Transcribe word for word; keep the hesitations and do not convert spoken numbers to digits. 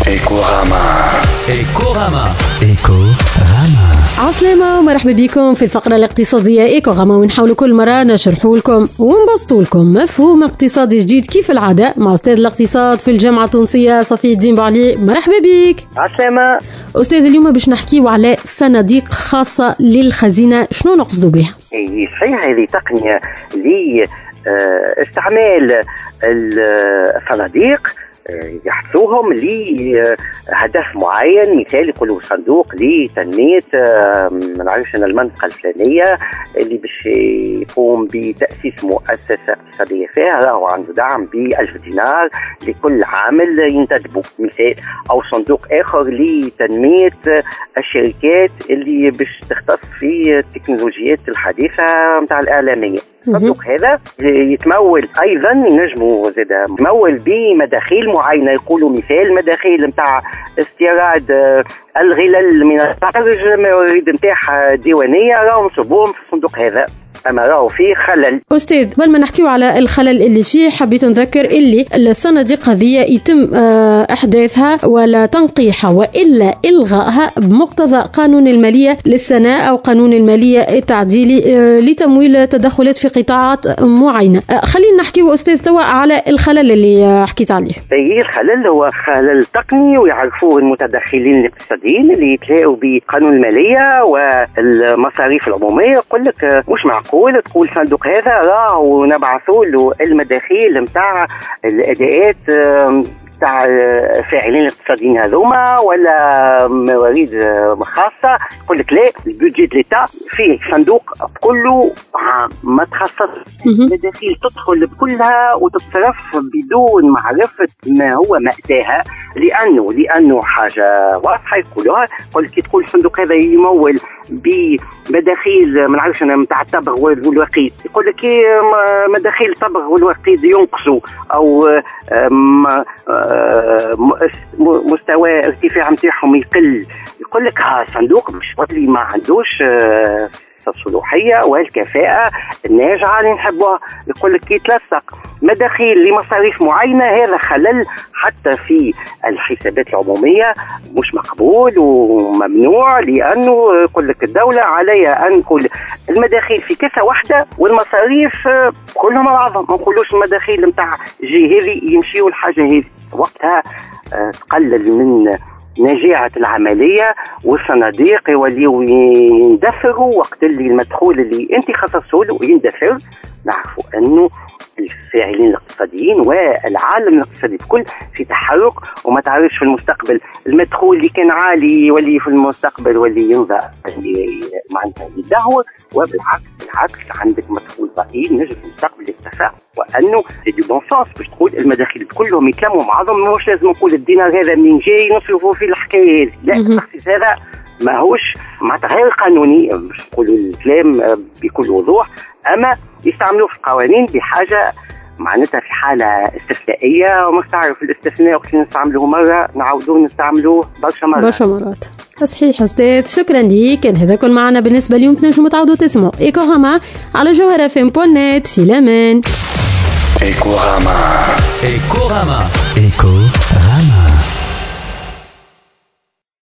إيكوغاما إيكوغاما إيكوغاما. عسلامة ومرحبا بكم في الفقرة الاقتصادية إيكوغاما، ونحاول كل مرة نشرحوا لكم ونبسطوا لكم مفهوم اقتصادي جديد كيف العادة مع أستاذ الاقتصاد في الجامعة التونسية صفي الدين بوعلي. مرحبا بك. عسلامة أستاذ. اليوم باش نحكيو على صناديق خاصة للخزينة، شنو نقصدوا بها؟ اي صحيح، هذه تقنية لاستعمال الصناديق يحثوهم لهدف معين، مثال يقولوا صندوق لتنمية ما نعرفش أنا المنطقة الفلانية اللي باش يقوم بتأسيس مؤسسة اقتصادية فيها، راهو عنده دعم بألف دينار لكل عامل ينتدبه مثال، أو صندوق آخر لتنمية الشركات اللي باش تختص في التكنولوجيات الحديثة متاع الإعلامية. الصندوق هذا يتمول أيضا، ينجموا زاد يتمول بمداخيل معينة، يقولوا مثال مداخيل متاع استيراد الغلال من الخارج، الموارد متاعها ديوانية، راهم نصبوهم في الصندوق هذا، أما راهو فيه خلل. أستاذ، قبل ما نحكيو على الخلل اللي فيه حبيت نذكر اللي الصناديق هذه يتم إحداثها ولا تنقيحها وإلا إلغائها بمقتضى قانون المالية للسنة أو قانون المالية التعديلي لتمويل تدخلات في قطاعات معينة. خلينا نحكيو أستاذ توا على الخلل اللي حكيت عليه. أي الخلل هو خلل تقني ويعرفوه المتدخلين الاقتصاديين اللي يتلاقوا بقانون المالية والمصاريف العمومية. يقول لك مش معقول تقول صندوق هذا راه نبعثوا له المداخيل متاع الأداءات تاع فاعلين الاقتصاديين هذوما ولا موارد خاصة. يقول لك لا، البودجي ليتا فيه صندوق كله ما تخصص، المداخيل تدخل بكلها وتتصرف بدون معرفة ما هو مأتاها، لأنه لأنه حاجة واضحة يقولوها. يقول لك تقول الصندوق هذا يمول بمداخيل ما نعرفش أنا متاع الطبغ والوقيد، يقول لك مداخيل الطبغ والوقيد ينقصوا أو مستوى ارتفاع متاعهم يقل. يقول لك ها صندوق مش اللي ما عندوش الصلوحية والكفاءة الناجعة اللي نحبوها. يقول لك يتلصق مداخيل لمصاريف معينة، هذا خلل حتى في الحسابات العمومية مش مقبول وممنوع، لأنه يقول لك الدولة عليها أن كل المداخيل في كاسة واحدة والمصاريف كلهم بعضهم، ما نقولوش المداخيل متاع جهة هذه يمشيوا الحاجة هذه، وقتها تقلل من نجاعة العملية والصناديق يوليوا يندثروا وقت اللي المدخول اللي انت خصصه له يندثر. نعرفوا انه الفاعلين الاقتصاديين والعالم الاقتصادي بكل في تحرك، وما تعرفش في المستقبل المدخول اللي كان عالي يولي في المستقبل واللي ينضع معناتها يدهور، وبالعكس بالعكس عندك مدخول ضئيل نجم في المستقبل يرتفع، وانه سي دو بون سونس باش تقول المداخيل كلهم يتلموا مع بعضهم. مش لازم نقول الدينار هذا منين جاي نصرفوا في الحكايه هذه، لا، التخصيص هذا ما هوش معناتها غير قانوني باش نقولوا الكلام بكل وضوح، اما يستعملوه في القوانين بحاجه معناتها في حاله استثنائيه، ومستعرف الاستثناء وقت نستعملوه مره نعاودوه نستعملوه برشا مرات برشا مرات. صحيح أستاذ، شكرا ليك. كان هذا كل معنا بالنسبه اليوم. تنجموا تعودوا تسمعوا إيكوغاما على جوهرة فم بوان نت في الأمان. إيكوغاما إيكوغاما إيكو